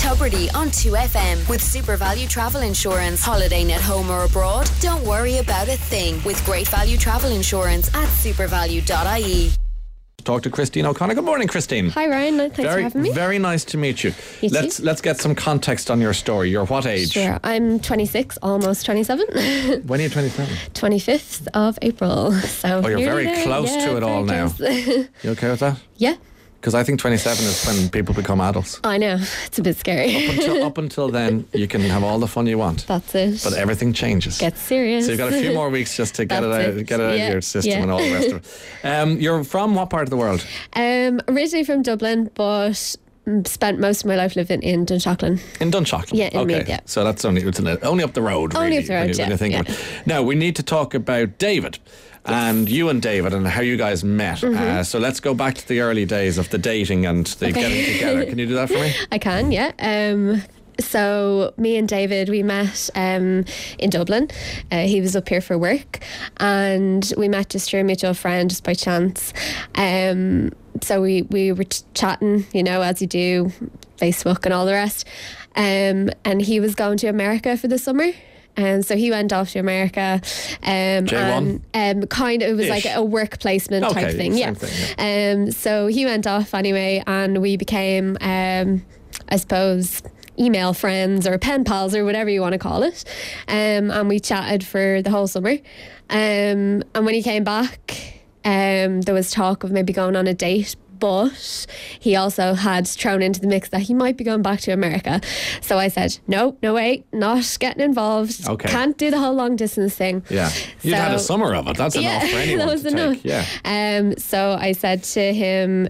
Tubridy on 2FM with Super Value Travel Insurance. Holidaying at home or abroad? Don't worry about a thing with Great Value Travel Insurance at supervalue.ie. Talk to Christine O'Connor. Good morning, Christine. Hi, Ryan. Thanks for having me. Very nice to meet you. Let's get some context on your story. You're what age? Sure. I'm 26, almost 27. When are you 27? 25th of April. So you're very close to it all now. You okay with that? Yeah. Because I think 27 is when people become adults. I know. It's a bit scary. Up until then, you can have all the fun you want. That's it. But everything changes. Gets serious. So you've got a few more weeks just to get it out of your system and all the rest of it. You're from what part of the world? Originally from Dublin, but spent most of my life living in Dunshaughlin. In Dunshaughlin? Yeah, in Meath, yeah. So that's only up the road, really. Only up the road, when you think yeah. of it. Now, we need to talk about David. And you and David and how you guys met. So let's go back to the early days of the dating and the getting together. Can you do that for me? I can, yeah. So me and David, we met in Dublin. He was up here for work, and we met just through a mutual friend, just by chance. So we were chatting, as you do, Facebook and all the rest. And he was going to America for the summer. So he went off to America. J1? Kind of, it was like a work placement type thing. Same thing, yeah. So he went off anyway, and we became, I suppose, email friends or pen pals or whatever you want to call it. And we chatted for the whole summer. And when he came back, there was talk of maybe going on a date. But he also had thrown into the mix that he might be going back to America. So I said, no way, not getting involved. Okay. Can't do the whole long distance thing. Yeah. You'd had a summer of it. That's enough for anyone that was to enough. take. Yeah. So I said to him,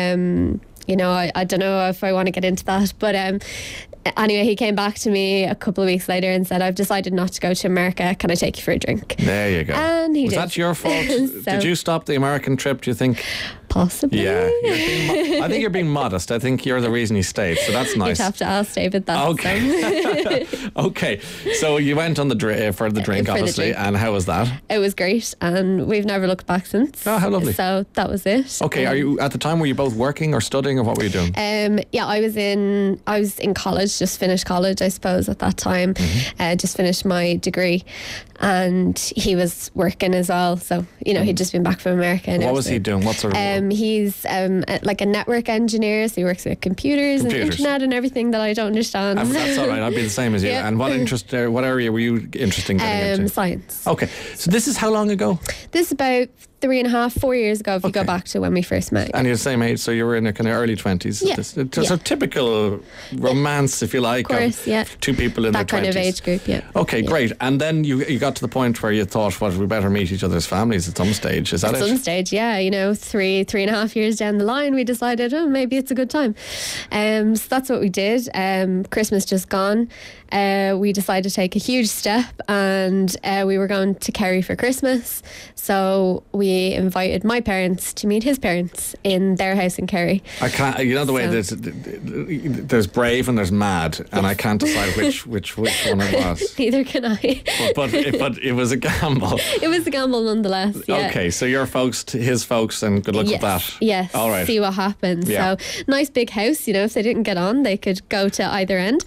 I don't know if I want to get into that, but anyway, he came back to me a couple of weeks later and said, I've decided not to go to America. Can I take you for a drink? There you go. And he was did. that your fault? Did you stop the American trip, do you think? Possibly. Yeah. I think you're being modest. I think you're the reason he stayed, so that's nice. You'd have to ask David that. Okay. Okay. So you went on for the drink, obviously, and how was that? It was great, and we've never looked back since. Oh, how lovely. So that was it. Okay. Are you, at the time, were you both working or studying, or what were you doing? Yeah, I was in college, just finished college, I suppose, at that time. Just finished my degree, and he was working as well. So, he'd just been back from America. And what was he doing? What sort of work? He's like a network engineer, so he works with computers and internet and everything that I don't understand. That's all right. I'd be the same as you. Yeah. And what area were you interested in getting into? Science. Okay. So this is how long ago? This is about 3.5, 4 years ago, if you go back to when we first met. And you're the same age, so you were in a kind of early 20s. Yeah. It's a typical romance, if you like, of course, of two people in their 20s. That kind of age group, yeah. Okay, great. And then you got to the point where you thought, we better meet each other's families at some stage. Is that it? At some stage, yeah. 3.5 years down the line, we decided, maybe it's a good time. So that's what we did. Christmas just gone. We decided to take a huge step, and we were going to Kerry for Christmas. So we invited my parents to meet his parents in their house in Kerry. I can't. The way there's brave and there's mad, and I can't decide which one it was. Neither can I. But it was a gamble. It was a gamble nonetheless. Yeah. Okay, so your folks to his folks, and good luck with that. Yes. All right. See what happens. Yeah. So nice big house. If they didn't get on, they could go to either end.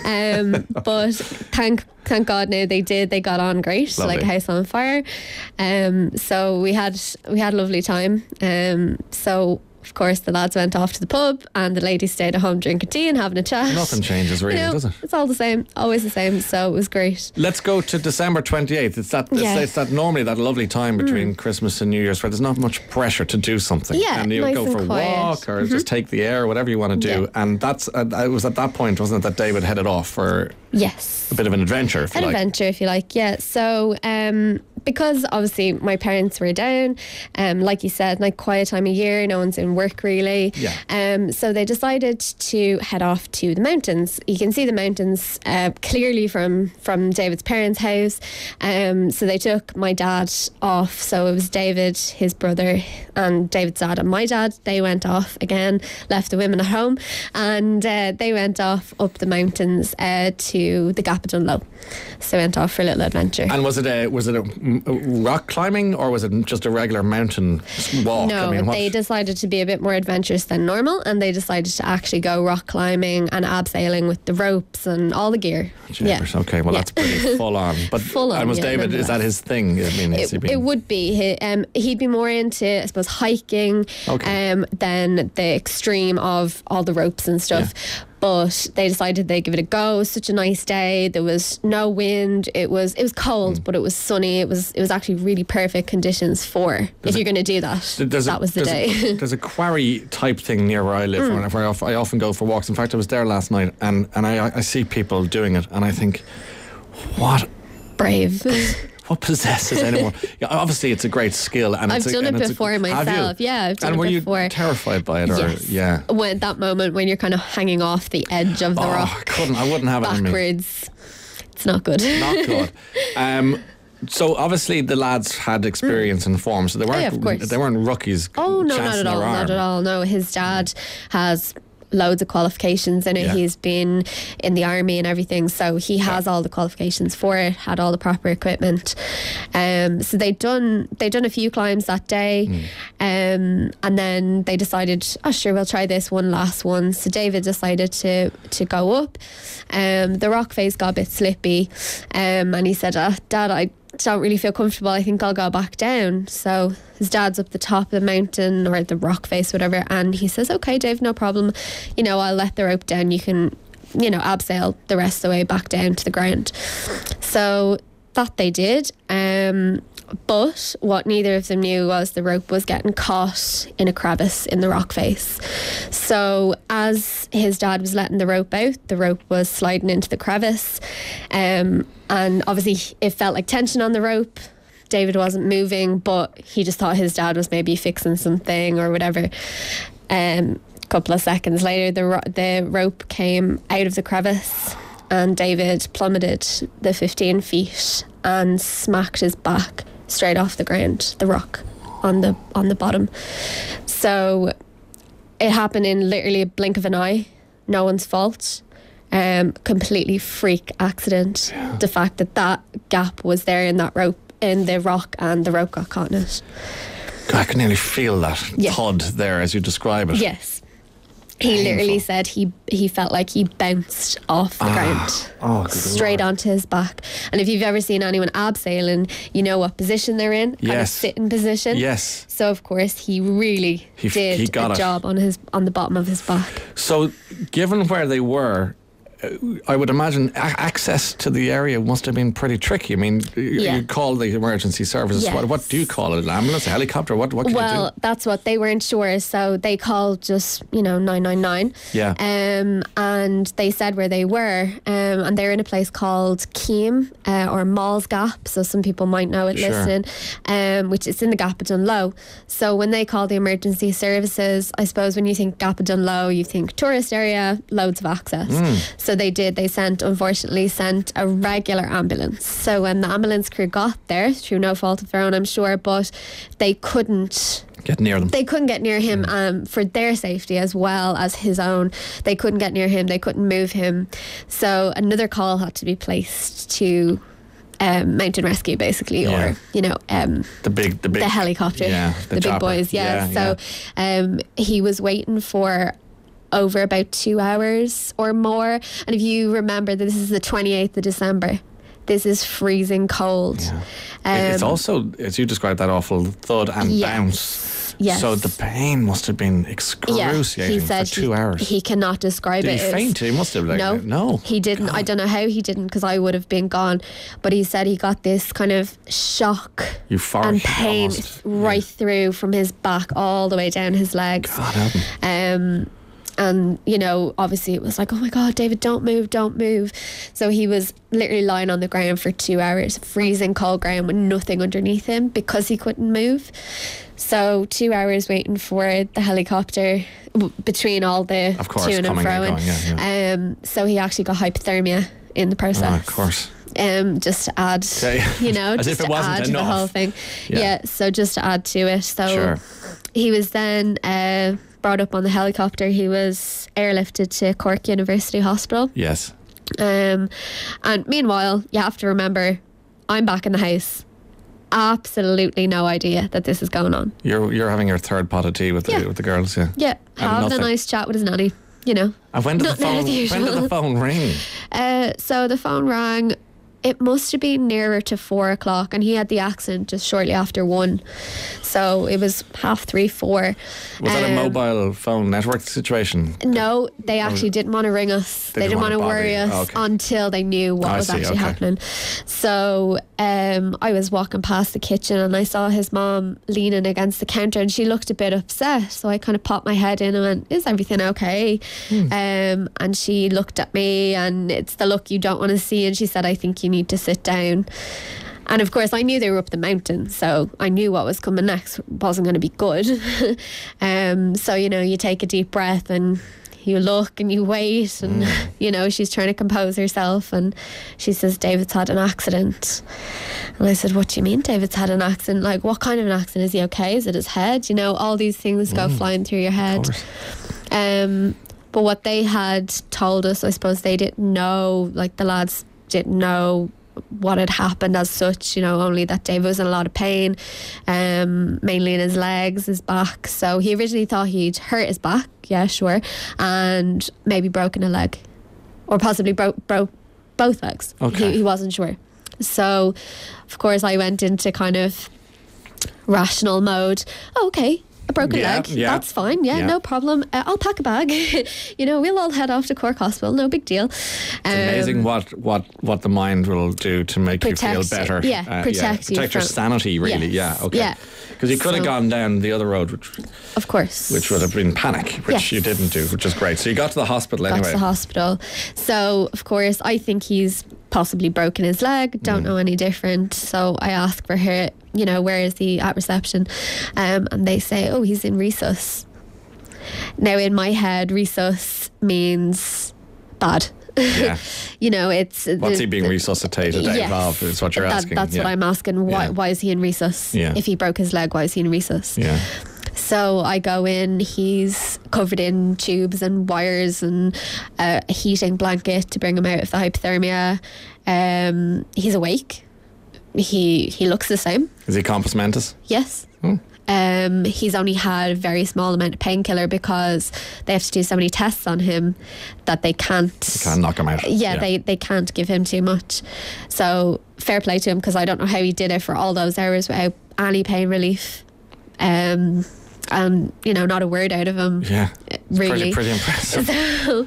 But thank God now they did. They got on great, Lovely. like a house on fire. So we had a lovely time. So of course the lads went off to the pub, and the ladies stayed at home drinking tea and having a chat. Nothing changes really, does it? It's all the same, always the same. So it was great. Let's go to December 28th. It's that normally that lovely time between Christmas and New Year's where there's not much pressure to do something. Yeah, and you nice go and for a quiet. walk or just take the air, whatever you want to do. Yeah. And that's it was at that point, wasn't it, that David headed off for Yes. a bit of an adventure, if you like. Adventure, if you like, yeah. So because obviously my parents were down, like you said, like quiet time of year, no one's in work really. Yeah. So they decided to head off to the mountains. You can see the mountains clearly from David's parents' house. So they took my dad off. So it was David, his brother, and David's dad and my dad. They went off again, left the women at home, and they went off up the mountains to the Gap of Dunlow. So they went off for a little adventure. And was it a rock climbing, or was it just a regular mountain walk? No, they decided to be a bit more adventurous than normal, and they decided to actually go rock climbing and abseiling with the ropes and all the gear. Jeepers, okay, well that's pretty full on. But full on, and was David? Is that his thing? I mean, it would be. He'd be more into, I suppose, hiking than the extreme of all the ropes and stuff. Yeah. But they decided they'd give it a go. It was such a nice day. There was no wind. It was cold, but it was sunny. It was actually really perfect conditions for if you're going to do that. That was the day. There's a quarry type thing near where I live. Where I often go for walks. In fact, I was there last night, and I see people doing it, and I think, what brave. What possesses anyone? Yeah, obviously, it's a great skill, and I've done it before myself. Yeah, I've done it before. And were you terrified by it, or yes. When that moment when you're kind of hanging off the edge of the rock, I wouldn't have it in me. Backwards. It's not good. Not good. So obviously the lads had experience and form, so they weren't rookies. Oh no, not at all. Not at all. No, his dad has loads of qualifications in it. Yeah. He's been in the army and everything, so he has all the qualifications for it, had all the proper equipment. So they'd done a few climbs that day, and then they decided, oh sure, we'll try this one last one. So David decided to go up. The rock face got a bit slippy, and he said, Dad, I don't really feel comfortable. I think I'll go back down. So his dad's up the top of the mountain, or the rock face, whatever, and he says, okay Dave, no problem, I'll let the rope down, you can abseil the rest of the way back down to the ground. So that they did, but what neither of them knew was the rope was getting caught in a crevice in the rock face. So as his dad was letting the rope out, the rope was sliding into the crevice, and obviously it felt like tension on the rope. David wasn't moving, but he just thought his dad was maybe fixing something or whatever. A couple of seconds later, the rope came out of the crevice, and David plummeted the 15 feet and smacked his back straight off the ground, the rock on the bottom. So it happened in literally a blink of an eye. No one's fault. Completely freak accident. Yeah. The fact that gap was there in that rope, in the rock, and the rope got caught in it. I can nearly feel that thud there as you describe it. Yes. He literally said he felt like he bounced off the ground, straight onto his back. And if you've ever seen anyone abseiling, you know what position they're in, kind of sitting position. Yes. So of course he really did a job on the bottom of his back. So given where they were, I would imagine access to the area must have been pretty tricky. I mean, you call the emergency services. Yes. What do you call it? An ambulance, a helicopter? What can you do? Well, that's what they weren't sure. So they called just 999. Yeah. And they said where they were, and they're in a place called Keam or Malls Gap. So some people might know it listening, which is in the Gap of Dunlow. So when they call the emergency services, I suppose when you think Gap of Dunlow, you think tourist area, loads of access. So they unfortunately sent a regular ambulance. So when the ambulance crew got there, through no fault of their own, I'm sure, but they couldn't get near them. They couldn't get near him for their safety as well as his own. They couldn't get near him. They couldn't move him. So another call had to be placed to mountain rescue, basically, or the helicopter, the big boys. So he was waiting for over about 2 hours or more. And if you remember, this is the 28th of December. This is freezing cold. Yeah. It's also, as you described, that awful thud and bounce. Yes. So the pain must have been excruciating for 2 hours. He cannot describe it. Did he faint? He must have. No, he didn't. God. I don't know how he didn't, because I would have been gone. But he said he got this kind of shock and pain right through from his back all the way down his legs. God help him. And, obviously it was like, oh my God, David, don't move. So he was literally lying on the ground for 2 hours, freezing cold ground with nothing underneath him because he couldn't move. So 2 hours waiting for the helicopter between all the to and froing. So he actually got hypothermia in the process. Oh, of course. Just to add, as if it wasn't enough. To the whole thing. Yeah, so just to add to it. So he was then brought up on the helicopter. He was airlifted to Cork University Hospital. Yes. And meanwhile, you have to remember, I'm back in the house. absolutely no idea that this is going on. You're having your third pot of tea with the girls, yeah. Yeah, having a nice chat with his nanny, you know. And when did the phone ring? So the phone rang. It must have been nearer to 4 o'clock, and he had the accident just shortly after 1. So it was 3:30, 4. Was that a mobile phone network situation? No, they actually didn't want to ring us. They didn't want to worry us until they knew what was actually happening. So I was walking past the kitchen and I saw his mom leaning against the counter, and she looked a bit upset. So I kind of popped my head in and went, "Is everything okay?" And she looked at me, and it's the look you don't want to see, and she said, "I think you need to sit down." And of course I knew they were up the mountain, so I knew what was coming next wasn't going to be good. So, you know, you take a deep breath and you look and you wait, and you know, she's trying to compose herself, and she says, "David's had an accident." And I said, "What do you mean David's had an accident? Like, what kind of an accident? Is he okay? Is it his head?" You know, all these things go flying through your head. But what they had told us, I suppose they didn't know, like the lads didn't know what had happened as such, you know, only that David was in a lot of pain, mainly in his legs, his back. So he originally thought he'd hurt his back, yeah, sure, and maybe broken a leg, or possibly broke both legs. Okay. He wasn't sure. So of course I went into kind of rational mode. Oh, okay, a broken leg, that's fine, no problem. I'll pack a bag. You know, we'll all head off to Cork Hospital, no big deal. It's amazing what the mind will do to make you feel better. Protect your sanity, really. Because you could have gone down the other road, which would have been panic, which you didn't do, which is great. So you got to the hospital anyway. Got to the hospital. So of course I think he's possibly broken his leg, don't know any different. So I ask for her, you know, where is he at reception? And they say, oh, he's in resus. Now in my head, resus means bad. Yeah. You know, it's... What's he being resuscitated out of is what you're asking. That's what I'm asking. Why is he in resus? Yeah. If he broke his leg, why is he in resus? Yeah. So I go in, he's covered in tubes and wires and a heating blanket to bring him out of the hypothermia. He's awake. He looks the same. Is he compos mentis? Yes. He's only had a very small amount of painkiller because they have to do so many tests on him that they can't knock him out. They can't give him too much. So fair play to him, because I don't know how he did it for all those hours without any pain relief. And you know, not a word out of him. Yeah, really pretty impressive. So,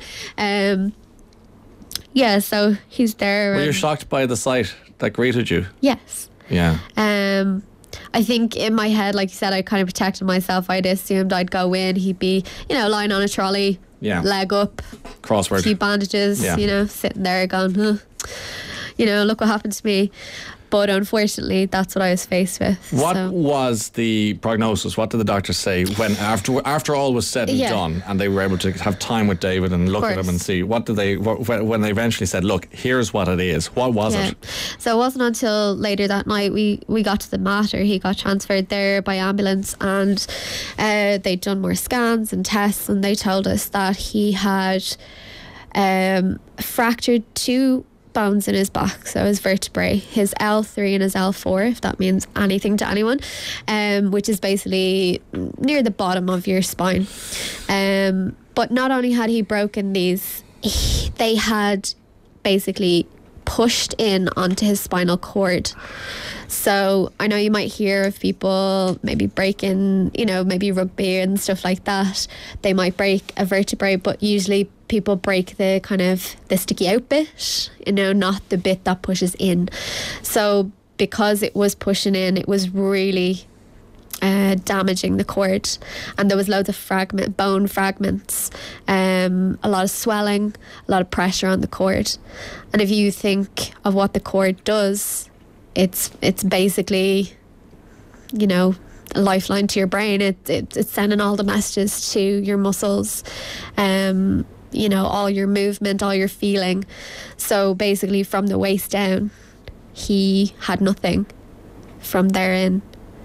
so he's there. Were you shocked by the sight that greeted you? Yes. Yeah. I think in my head, like you said, I kind of protected myself. I'd assumed I'd go in, he'd be, you know, lying on a trolley, leg up, crossword, a few bandages, you know, sitting there going, you know, look what happened to me. But unfortunately, that's what I was faced with. What was the prognosis? What did the doctors say when after all was said and done, and they were able to have time with David and look at him and see? What did they when they eventually said, "Look, here's what it is"? What was it? So it wasn't until later that night we got to the mat, or he got transferred there by ambulance, and they'd done more scans and tests, and they told us that he had fractured 2 bones in his back, so his vertebrae, his L3 and his L4, if that means anything to anyone, which is basically near the bottom of your spine. But not only had he broken these, they had basically pushed in onto his spinal cord. So I know you might hear of people maybe breaking, you know, maybe rugby and stuff like that. They might break a vertebrae, but usually people break the kind of the sticky out bit, you know, not the bit that pushes in. So because it was pushing in, it was really damaging the cord, and there was loads of bone fragments, a lot of swelling, a lot of pressure on the cord. And if you think of what the cord does, it's basically, you know, a lifeline to your brain. It's sending all the messages to your muscles, you know, all your movement, all your feeling. So basically from the waist down, he had nothing. From there in,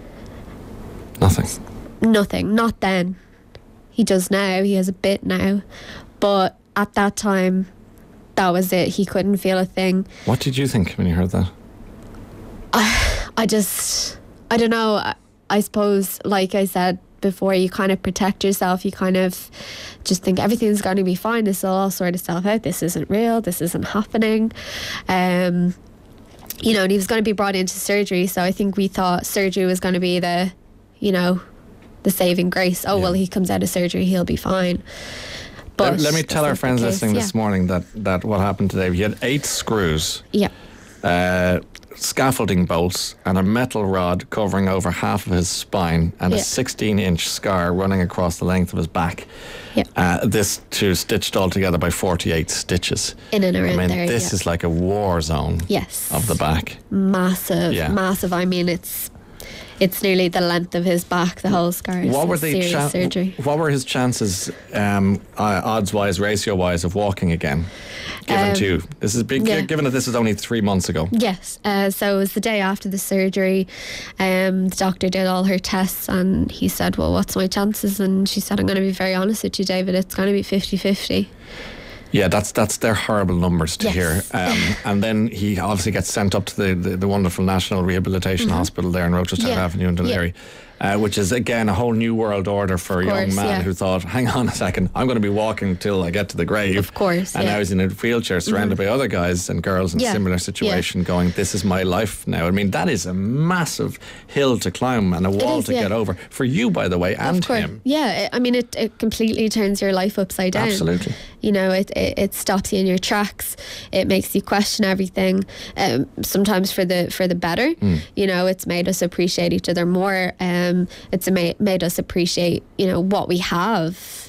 nothing. Not then. He does now. He has a bit now. But at that time, that was it. He couldn't feel a thing. What did you think when you heard that? I don't know. I suppose, like I said before, you kind of protect yourself. You kind of just think everything's going to be fine. This will all sort itself out. This isn't real. This isn't happening. And he was going to be brought into surgery. So I think we thought surgery was going to be the saving grace. Well, he comes out of surgery, he'll be fine. But let me tell our friends listening this morning that what happened today, he had 8 screws. Yeah. Scaffolding bolts and a metal rod covering over half of his spine and a 16-inch scar running across the length of his back. Yeah. This two stitched all together by 48 stitches. In and around there. This is like a war zone. Yes. Of the back. Massive. I mean, it's nearly the length of his back, the whole scar. What were surgery. What were his chances, odds-wise, ratio-wise, of walking again? This is big, given that this is only 3 months ago. Yes, so it was the day after the surgery. The doctor did all her tests and he said, well, what's my chances? And she said, I'm going to be very honest with you, David, it's going to be 50-50. Yeah, that's their horrible numbers to hear. And then he obviously gets sent up to the wonderful National Rehabilitation Hospital there in Rochester Avenue in Dunleary. Which is, again, a whole new world order for a young man who thought, hang on a second, I'm going to be walking till I get to the grave. Of course, and now he's in a wheelchair surrounded by other guys and girls in a similar situation going, this is my life now. I mean, that is a massive hill to climb and a wall to get over. For you, by the way, and him. Yeah, I mean, it completely turns your life upside down. Absolutely. It stops you in your tracks. It makes you question everything. Sometimes for the better. It's made us appreciate each other more. It's made us appreciate, what we have,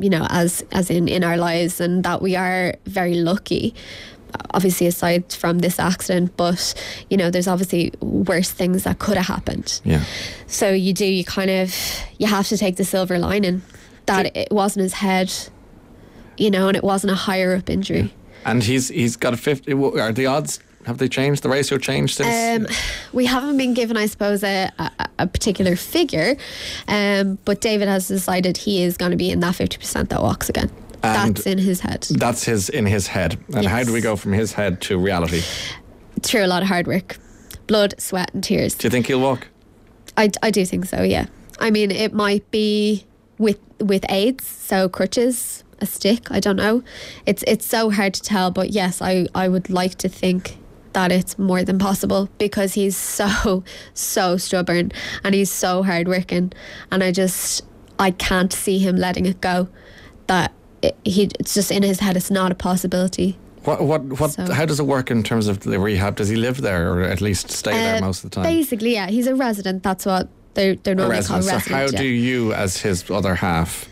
as in our lives, and that we are very lucky. Obviously, aside from this accident, but there's obviously worse things that could have happened. Yeah. So you have to take the silver lining that it wasn't his head, and it wasn't a higher up injury. Yeah. And he's got a 50. Are the odds? Have they changed? The ratio changed since? We haven't been given, I suppose, a particular figure, but David has decided he is going to be in that 50% that walks again. And that's in his head. That's in his head. And how do we go from his head to reality? Through a lot of hard work, blood, sweat and tears. Do you think he'll walk? I do think so, yeah. I mean, it might be with aids, so crutches, a stick, I don't know. It's so hard to tell, but yes, I would like to think that it's more than possible, because he's so stubborn and he's so hardworking, and I can't see him letting it go. That it's just in his head. It's not a possibility. How does it work in terms of the rehab? Does he live there, or at least stay there most of the time? Basically, yeah, he's a resident. That's what they're normally called, resident. So how do you, as his other half,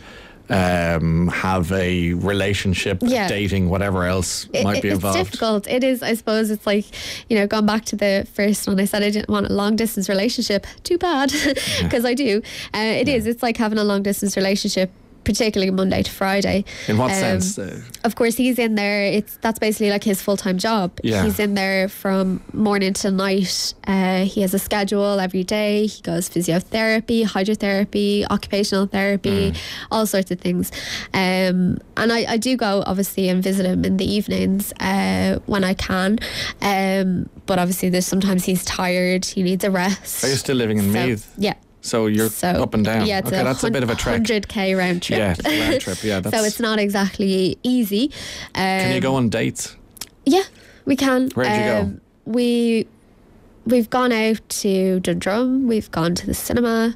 have a relationship, dating, whatever else might be involved? It's difficult. It is, I suppose. It's like, going back to the first one, I said I didn't want a long distance relationship. Too bad, because I do. It is. It's like having a long distance relationship, particularly Monday to Friday. In what sense? Of course, he's in there. That's basically like his full-time job. Yeah. He's in there from morning to night. He has a schedule every day. He goes physiotherapy, hydrotherapy, occupational therapy, all sorts of things. And I do go, obviously, and visit him in the evenings when I can. But obviously, there's sometimes he's tired. He needs a rest. Are you still living in Meath? Yeah. So you're up and down. Yeah, that's a bit of a trek. 100k round trip. Yeah, it's a round trip. Yeah, so it's not exactly easy. Can you go on dates? Yeah, we can. Where'd you go? We've gone out to Dundrum. We've gone to the cinema.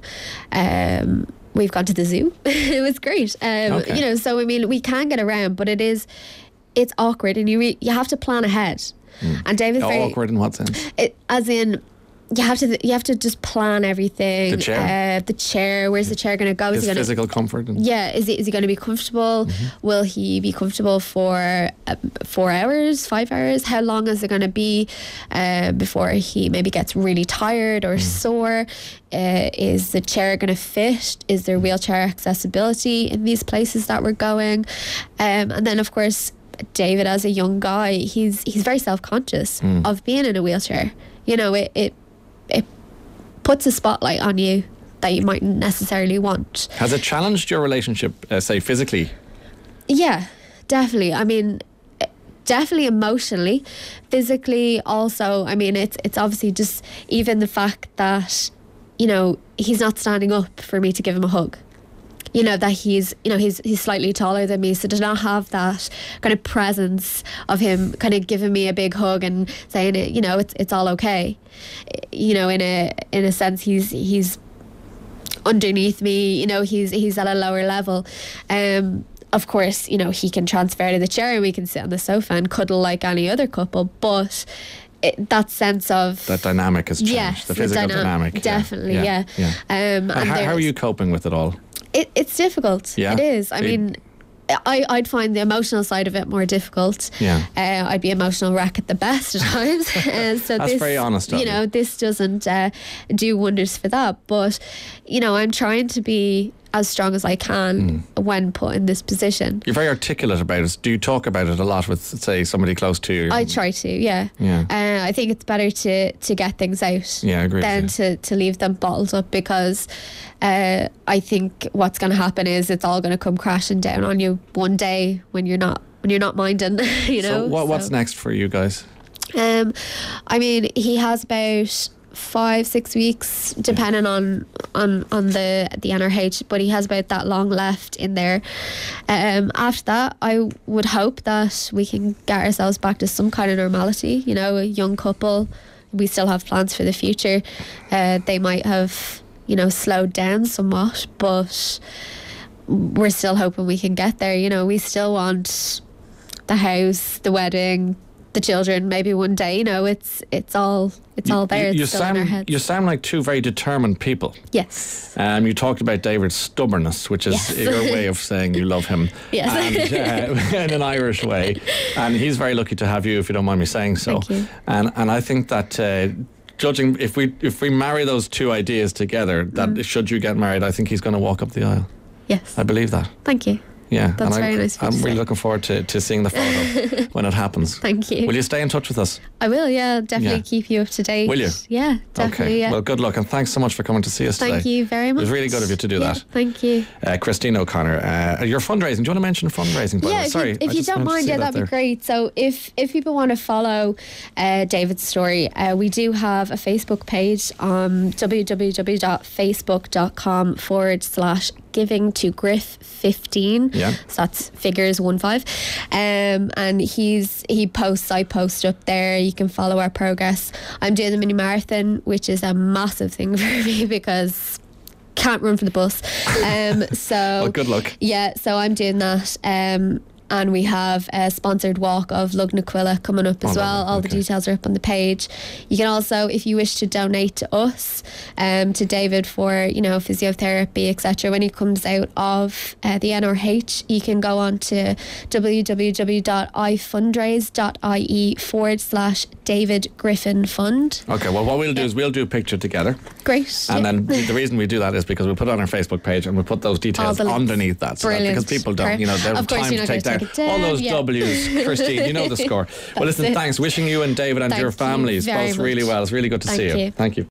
We've gone to the zoo. It was great. Okay. So I mean, we can get around, but it's awkward, and you have to plan ahead. And David's very awkward in what sense? As in, you have to just plan everything. The chair. The chair. Where's the chair going to go? His physical comfort. Is he going to be comfortable? Will he be comfortable for 4 hours, 5 hours? How long is it going to be before he maybe gets really tired or sore? Is the chair going to fit? Is there wheelchair accessibility in these places that we're going? And then, of course, David, as a young guy, he's very self-conscious of being in a wheelchair. It puts a spotlight on you that you mightn't necessarily want. Has it challenged your relationship, say, physically? Yeah, definitely. I mean, definitely emotionally, physically also. I mean, it's obviously just even the fact that, you know, he's not standing up for me to give him a hug. You know, that he's slightly taller than me, so to not have that kind of presence of him kind of giving me a big hug and saying, you know, it's all okay. You know, in a sense, he's underneath me. You know, he's at a lower level. Of course, you know, he can transfer to the chair and we can sit on the sofa and cuddle like any other couple, but that sense of that dynamic has changed. Yes, the physical dynamic, definitely, yeah. And how are you coping with it all? It's difficult. Yeah. It is. I mean, I'd find the emotional side of it more difficult. Yeah. I'd be emotional wreck at the best at times. So that's very honest of you. You know, this doesn't do wonders for that. But, you know, I'm trying to be as strong as I can when put in this position. You're very articulate about it. Do you talk about it a lot with, say, somebody close to you? I try to, yeah. I think it's better to get things out than to leave them bottled up, because I think what's going to happen is it's all going to come crashing down on you one day when you're not minding. You know. So what's next for you guys? I mean, he has about 5-6 weeks depending on the NRH, but he has about that long left in there. After that, I would hope that we can get ourselves back to some kind of normality. You know, a young couple, we still have plans for the future. They might have, you know, slowed down somewhat, but we're still hoping we can get there. You know, we still want the house, the wedding, the children, maybe one day. You know, it's all there. It's still in our heads. You sound like two very determined people. Yes. You talked about David's stubbornness, which is your way of saying you love him. Yes. And, in an Irish way. And he's very lucky to have you, if you don't mind me saying so. Thank you. And I think that judging, if we marry those two ideas together, that should you get married, I think he's going to walk up the aisle. Yes. I believe that. Thank you. Yeah, that's very nice. I'm really looking forward to seeing the photo when it happens. Thank you. Will you stay in touch with us? I will, yeah. Definitely keep you up to date. Will you? Yeah, definitely. Okay. Yeah. Well, good luck, and thanks so much for coming to see us today. Thank you very much. It was really good of you to do that. Thank you. Christine O'Connor, your fundraising. Do you want to mention fundraising? Yeah, if you don't mind, that'd be great. So if people want to follow David's story, we do have a Facebook page on www.facebook.com/giving to Griff 15. Yeah. So that's figures 15. And he posts, I post up there. You can follow our progress. I'm doing the mini marathon, which is a massive thing for me because can't run for the bus. So well, good luck. Yeah, so I'm doing that. And we have a sponsored walk of Lugnaquilla coming up as well. All the details are up on the page. You can also, if you wish to donate to us, to David for, you know, physiotherapy, etc. when he comes out of the NRH, you can go on to www.ifundraise.ie/David Griffin Fund. Okay, well, what we'll do is we'll do a picture together. Great. And then the reason we do that is because we'll put it on our Facebook page and we'll put those details underneath that. So because people don't, you know, they have time to take down all those W's. Christine, you know the score. Well, listen, thanks. Wishing you and David and your families both really well. It's really good to see you. Thank you.